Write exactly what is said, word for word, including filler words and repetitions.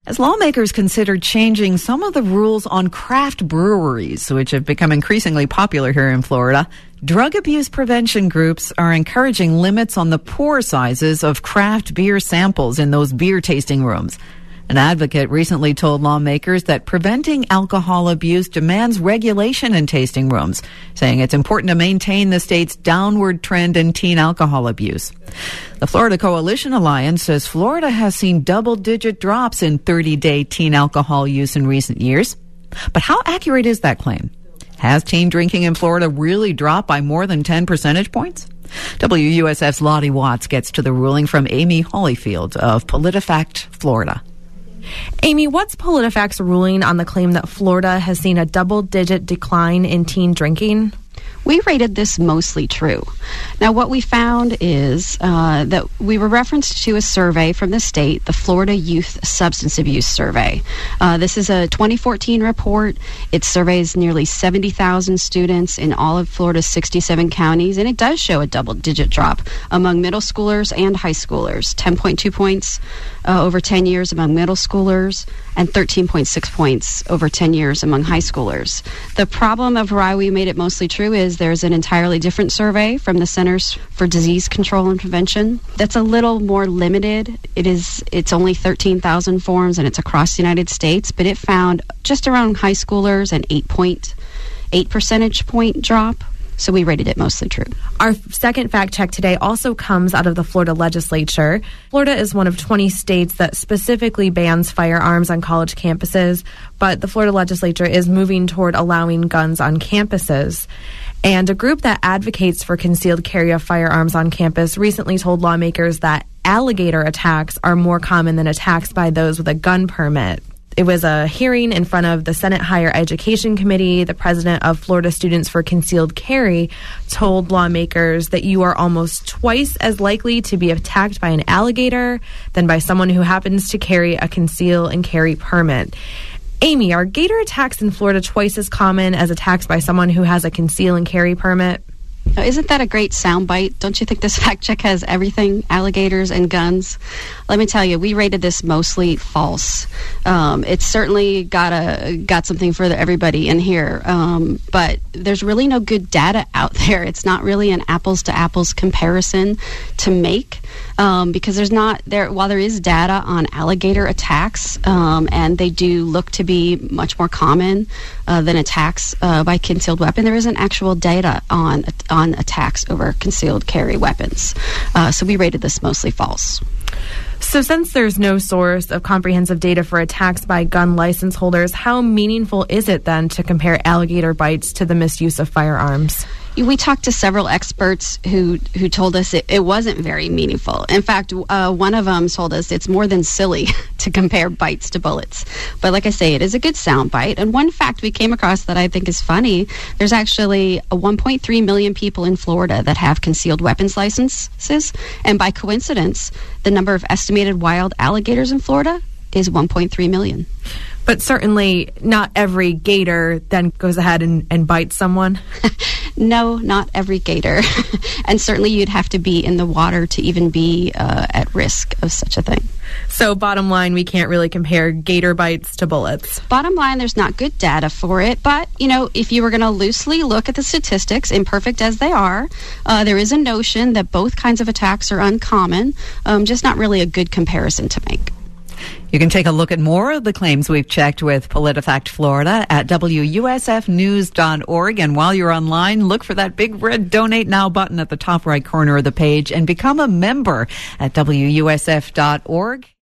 As lawmakers consider changing some of the rules on craft breweries, which have become increasingly popular here in Florida, drug abuse prevention groups are encouraging limits on the pour sizes of craft beer samples in those beer tasting rooms. An advocate recently told lawmakers that preventing alcohol abuse demands regulation in tasting rooms, saying it's important to maintain the state's downward trend in teen alcohol abuse. The Florida Coalition Alliance says Florida has seen double-digit drops in thirty-day teen alcohol use in recent years. But how accurate is that claim? Has teen drinking in Florida really dropped by more than ten percentage points? W U S F's Lottie Watts gets to the ruling from Amy Holyfield of PolitiFact Florida. Amy, what's PolitiFact's ruling on the claim that Florida has seen a double-digit decline in teen drinking? We rated this mostly true. Now, what we found is uh, that we were referenced to a survey from the state, the Florida Youth Substance Abuse Survey. Uh, this is a twenty fourteen report. It surveys nearly seventy thousand students in all of Florida's sixty-seven counties, and it does show a double-digit drop among middle schoolers and high schoolers, ten point two points uh, over ten years among middle schoolers, and thirteen point six points over ten years among high schoolers. The problem of why we made it mostly true is there's an entirely different survey from the Centers for Disease Control and Prevention that's a little more limited. It is, it's only thirteen thousand forms, and it's across the United States, but it found just around high schoolers an eight point eight percentage point drop. So we rated it mostly true. Our second fact check today also comes out of the Florida legislature. Florida is one of twenty states that specifically bans firearms on college campuses, but the Florida legislature is moving toward allowing guns on campuses. And a group that advocates for concealed carry of firearms on campus recently told lawmakers that alligator attacks are more common than attacks by those with a gun permit. It was a hearing in front of the Senate Higher Education Committee. The president of Florida Students for Concealed Carry told lawmakers that you are almost twice as likely to be attacked by an alligator than by someone who happens to carry a conceal and carry permit. Amy, are gator attacks in Florida twice as common as attacks by someone who has a conceal and carry permit? Now, isn't that a great soundbite? Don't you think this fact check has everything, alligators and guns? Let me tell you, we rated this mostly false. Um, it's certainly got a got something for everybody in here, um, but there's really no good data out there. It's not really an apples to apples comparison to make. Um, because there's not there while there is data on alligator attacks, um, and they do look to be much more common uh, than attacks uh, by concealed weapon. There isn't actual data on on attacks over concealed carry weapons. Uh, so we rated this mostly false. So since there's no source of comprehensive data for attacks by gun license holders, how meaningful is it then to compare alligator bites to the misuse of firearms? We talked to several experts who who told us it, it wasn't very meaningful. In fact, uh, one of them told us it's more than silly to compare bites to bullets. But like I say, it is a good sound bite. And one fact we came across that I think is funny, there's actually a one point three million people in Florida that have concealed weapons licenses. And by coincidence, the number of estimated wild alligators in Florida is one point three million. But certainly not every gator then goes ahead and, and bites someone. No, not every gator. And certainly you'd have to be in the water to even be uh, at risk of such a thing. So bottom line, we can't really compare gator bites to bullets. Bottom line, there's not good data for it. But, you know, if you were going to loosely look at the statistics, imperfect as they are, uh, there is a notion that both kinds of attacks are uncommon, um, just not really a good comparison to make. You can take a look at more of the claims we've checked with PolitiFact Florida at W U S F news dot org. And while you're online, look for that big red Donate Now button at the top right corner of the page and become a member at W U S F dot org.